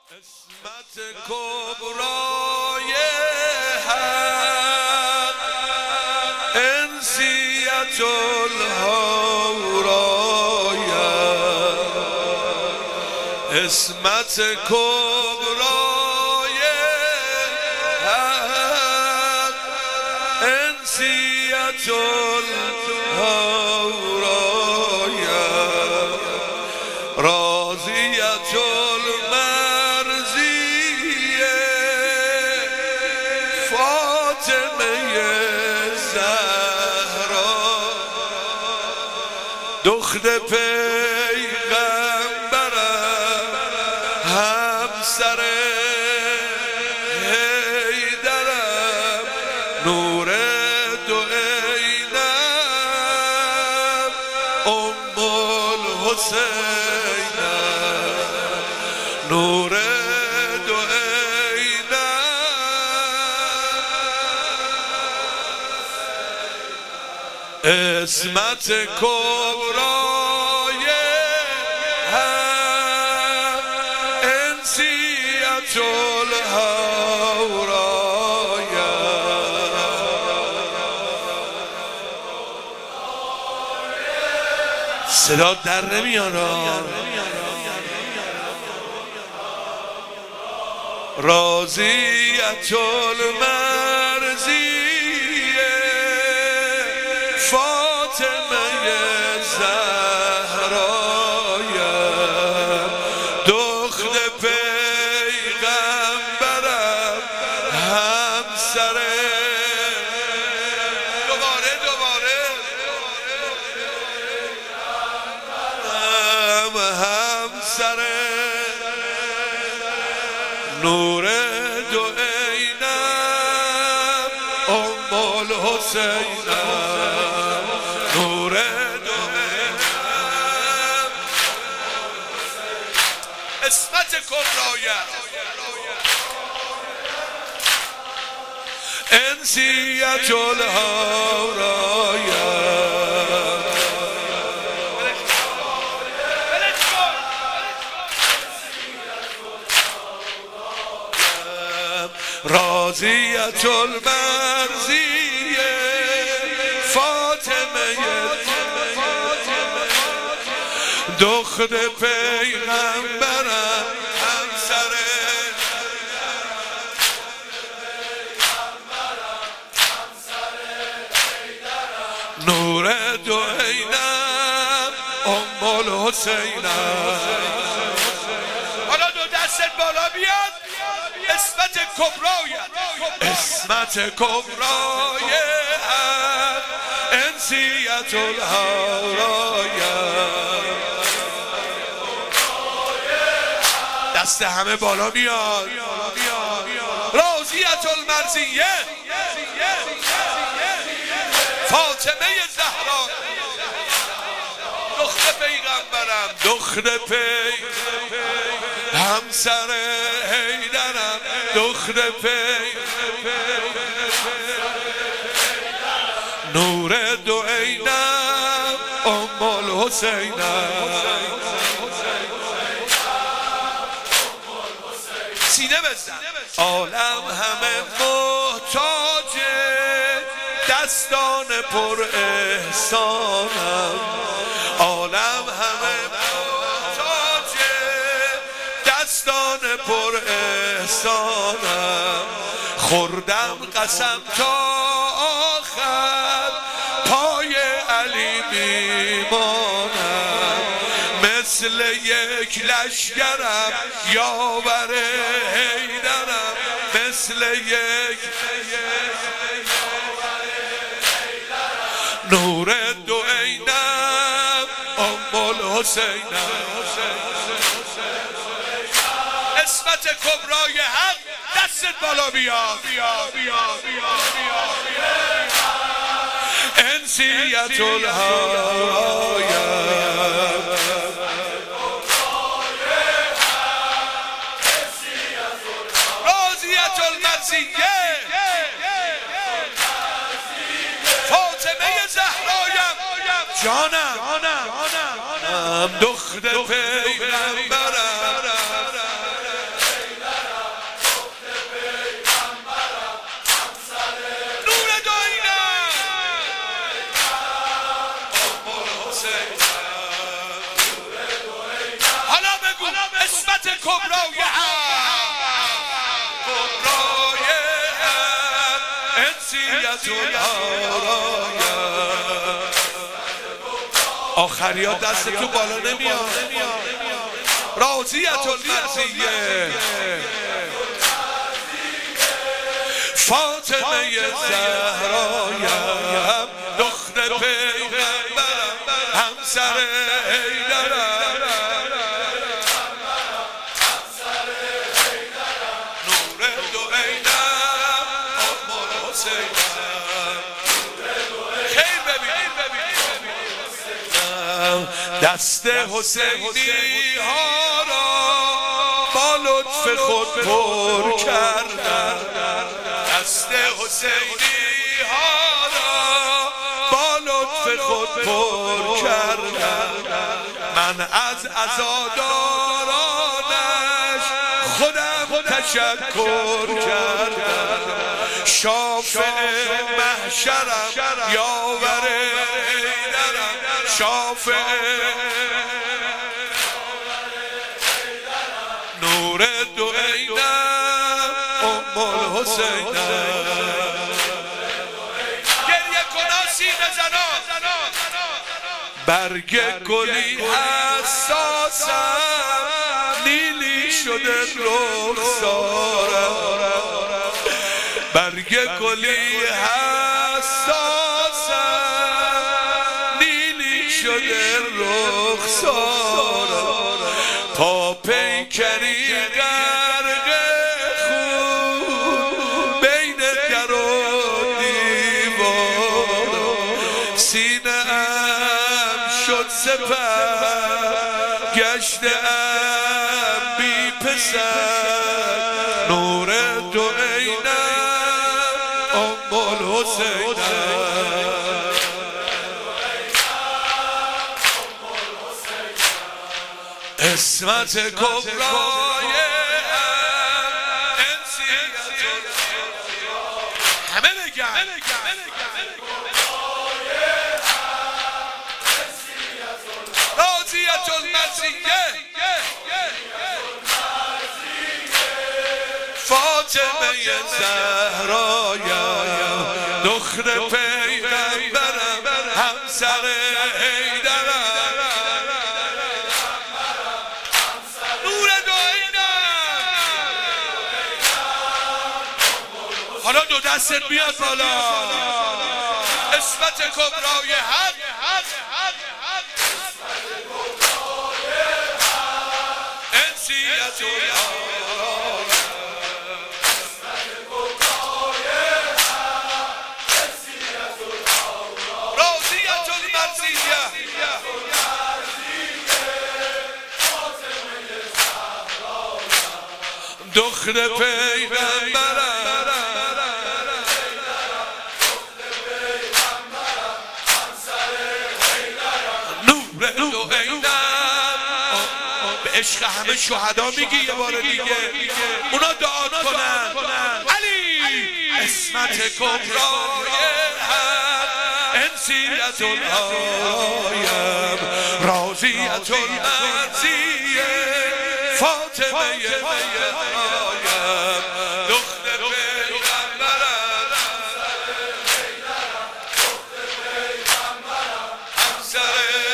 اسمت کبرای حق انسیت الهورای اسمت کبرای حق انسیت الهورای راضیت دخت پیغمبرم همسر حیدرم نور دو عینم ام الحسینم نور دو عینم اسمت کبرای حق انسیت الهورای صدا در نمیاد راضیت المرضی فاطمه زهرایم دخت پیغمبرم همسر دوباره همسر نور دو عینم ام الحسینم نور دو عینم اسمت کبرای انسیت الهورای راضیت المرضی فاطمه دخت پیغمبرم همسر نور دو عینم ام الحسینم حالا دو دستت بالا بیاد اسمت کبرای اسمت کبرای حق انسیت الهورای دست همه بالا میاد راضیت المرضیه فاطمه زهرا دختر پیغمبرم دختر همسر حیدرم دختر نور دو عینم ام الحسینم سینه بزن عالم همه محتاج دستان پر احسانم عالم همه محتاج دستان پر احسانم خوردم قسم تا آخر پای علی میمانم مثل یک لشکرم یاور حیدرم مثل یک نور دو عینم ام الحسینم اسمت کبرای حق دستت بالا بیا انسیت الهورای راضیت المرضیه فاطمه زهرایم جانم دختر پیغمبرم کبرای حق، کبرای حق، انسیت الآرایم. آخریا دست تو بالا نمیاد. راضیت المرضیه، فاطمه زهرایم، دختر پیغمبرم، همسر حیدرم، نور دو عینم، ام الحسینم. خیلی ببینید دست حسینی ها را با لطف خود پر کردم، دست حسینی ها را با لطف خود پر کردم. من از عزادارانش خودم تشکر کردم. شافع محشرم، یاور حیدرم، شافع نور دو عینم، ام الحسینم. گریه کنا سینه زنان، برگ گلی حساسم، نیلی شده رخسارم. برگ گلی حساسم، نیلی شده رخسارم. تا پیکری غرق خون بین در و دیوار، سینه‌ام شد سپر، گشته‌ام بی پسر. نور دو عینم، ام الحسینم. اسمت کبرای انسیت، همه بگن راضیت المرضیه، فاطمه زهرایم، دختر پیغمبرم، همسر حیدرم، نور دو عینم. حالا دو دستت بیاد بالا. اسمت کبرای حق، انسیت الآرایم. راضیت المرضیه، دختر پیغمبرم، نور دو عینم. به عشق همه شهدا میگی یه بار دیگه، اونا دعا کنن. علی اسمت کبرای حق، انسیت الآرایم، راضیت المرضیه، فاطمه زهرایم، دختر پیغمبرم، همسر